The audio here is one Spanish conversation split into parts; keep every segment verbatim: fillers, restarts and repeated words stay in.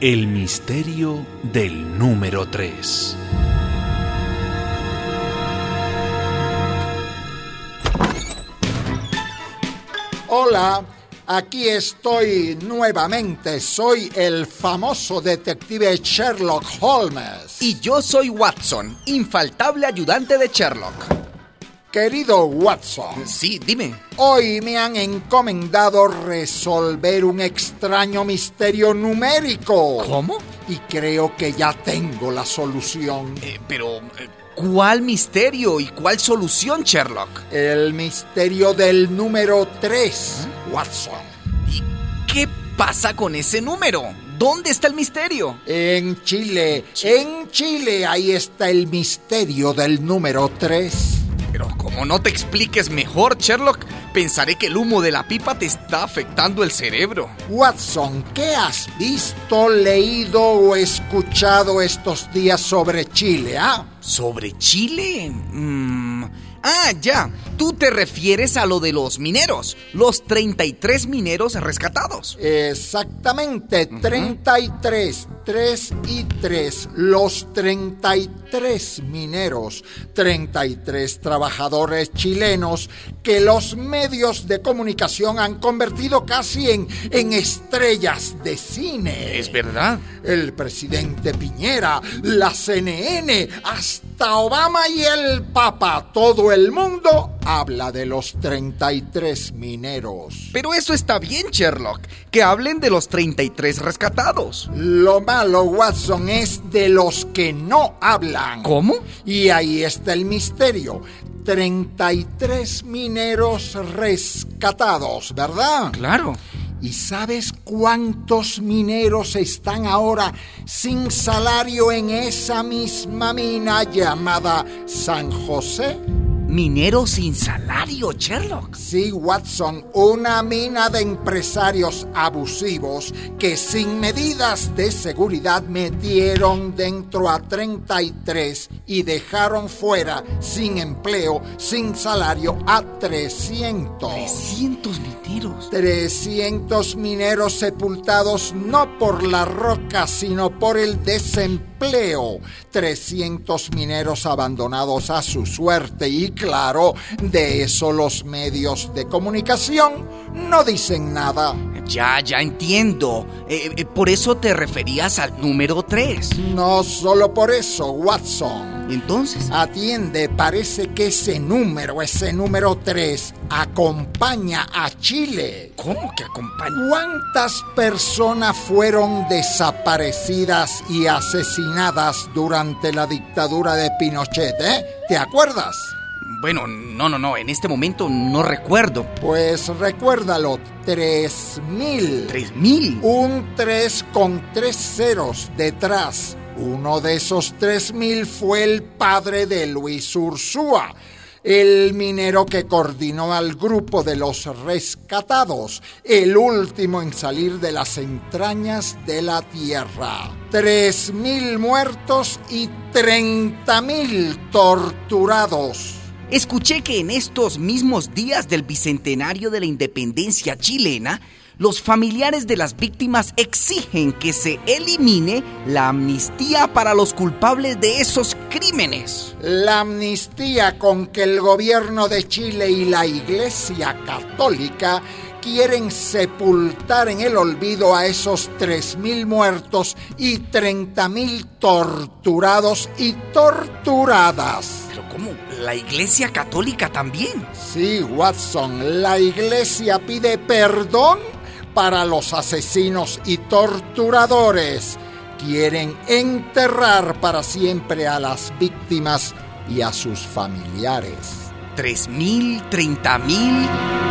El misterio del número tres. Hola, aquí estoy nuevamente. Soy el famoso detective Sherlock Holmes. Y yo soy Watson, infaltable ayudante de Sherlock. Querido Watson. Sí, dime. Hoy me han encomendado resolver un extraño misterio numérico. ¿Cómo? Y creo que ya tengo la solución. Eh, pero, ¿cuál misterio y cuál solución, Sherlock? El misterio del número tres, ¿Eh? Watson. ¿Y qué pasa con ese número? ¿Dónde está el misterio? En Chile. Chile. En Chile, ahí está el misterio del número tres. Pero como no te expliques mejor, Sherlock, pensaré que el humo de la pipa te está afectando el cerebro. Watson, ¿qué has visto, leído o escuchado estos días sobre Chile, ah? ¿Sobre Chile? Mm, ah, ya. Tú te refieres a lo de los mineros, los treinta y tres mineros rescatados. Exactamente, uh-huh. treinta y tres, tres y tres, los treinta y tres mineros, treinta y tres trabajadores chilenos que los medios de comunicación han convertido casi en, en estrellas de cine. Es verdad. El presidente Piñera, la C N N, hasta Obama y el Papa, todo el mundo habla de los treinta y tres mineros. Pero eso está bien, Sherlock, que hablen de los treinta y tres rescatados. Lo malo, Watson, es de los que no hablan. ¿Cómo? Y ahí está el misterio. treinta y tres mineros rescatados, ¿verdad? Claro. ¿Y sabes cuántos mineros están ahora sin salario en esa misma mina llamada San José? ¿Mineros sin salario, Sherlock? Sí, Watson, una mina de empresarios abusivos que sin medidas de seguridad metieron dentro a treinta y tres y dejaron fuera, sin empleo, sin salario, a trescientos. ¿trescientos mineros? trescientos mineros sepultados no por la roca, sino por el desempleo. trescientos mineros abandonados a su suerte y claro, de eso los medios de comunicación no dicen nada. Ya, ya entiendo. Eh, eh, por eso te referías al número tres. No solo por eso, Watson. ¿Entonces? Atiende, parece que ese número, ese número tres, acompaña a Chile. ¿Cómo que acompaña? ¿Cuántas personas fueron desaparecidas y asesinadas durante la dictadura de Pinochet, eh? ¿Te acuerdas? Bueno, no, no, no, en este momento no recuerdo. Pues recuérdalo, tres mil. ¿Tres mil? Un tres con tres ceros detrás. Uno de esos tres mil fue el padre de Luis Ursúa, el minero que coordinó al grupo de los rescatados, el último en salir de las entrañas de la tierra. Tres mil muertos y treinta mil torturados. Escuché que en estos mismos días del bicentenario de la independencia chilena, los familiares de las víctimas exigen que se elimine la amnistía para los culpables de esos crímenes. La amnistía con que el gobierno de Chile y la Iglesia Católica quieren sepultar en el olvido a esos tres mil muertos y treinta mil torturados y torturadas. ¿Pero cómo? ¿La Iglesia Católica también? Sí, Watson, la Iglesia pide perdón para los asesinos y torturadores. Quieren enterrar para siempre a las víctimas y a sus familiares. ¿Tres mil? ¿Treinta mil?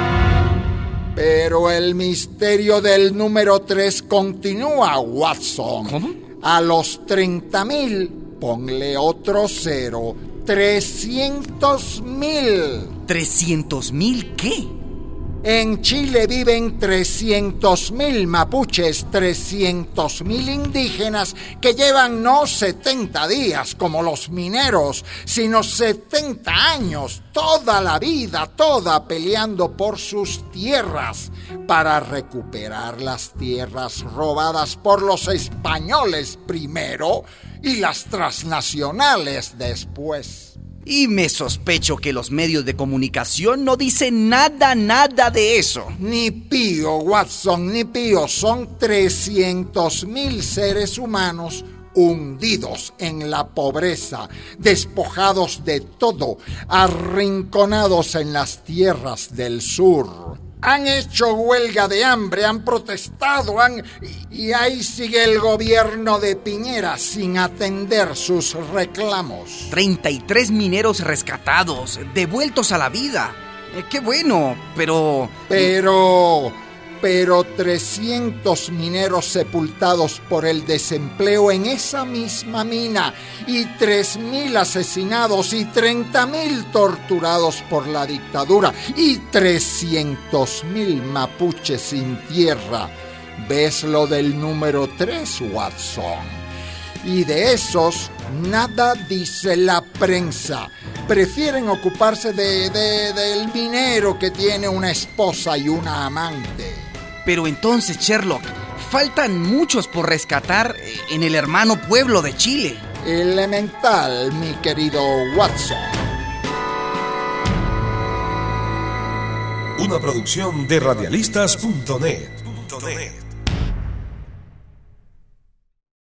Pero el misterio del número tres continúa, Watson. ¿Cómo? A los treinta mil, ponle otro cero. trescientos mil. ¿trescientos mil qué? En Chile viven trescientos mil mapuches, trescientos mil indígenas que llevan no setenta días como los mineros, sino setenta años, toda la vida, toda peleando por sus tierras para recuperar las tierras robadas por los españoles primero y las transnacionales después. Y me sospecho que los medios de comunicación no dicen nada, nada de eso. Ni pío, Watson, ni pío. Son trescientos mil seres humanos hundidos en la pobreza, despojados de todo, arrinconados en las tierras del sur. Han hecho huelga de hambre, han protestado, han... y ahí sigue el gobierno de Piñera sin atender sus reclamos. treinta y tres mineros rescatados, devueltos a la vida. Eh, ¡Qué bueno! Pero... Pero... Pero trescientos mineros sepultados por el desempleo en esa misma mina y tres mil asesinados y treinta mil torturados por la dictadura y trescientos mil mapuches sin tierra. ¿Ves lo del número tres, Watson? Y de esos nada dice la prensa. Prefieren ocuparse de, de, del minero que tiene una esposa y una amante. Pero entonces, Sherlock, faltan muchos por rescatar en el hermano pueblo de Chile. Elemental, mi querido Watson. Una producción de radialistas punto net.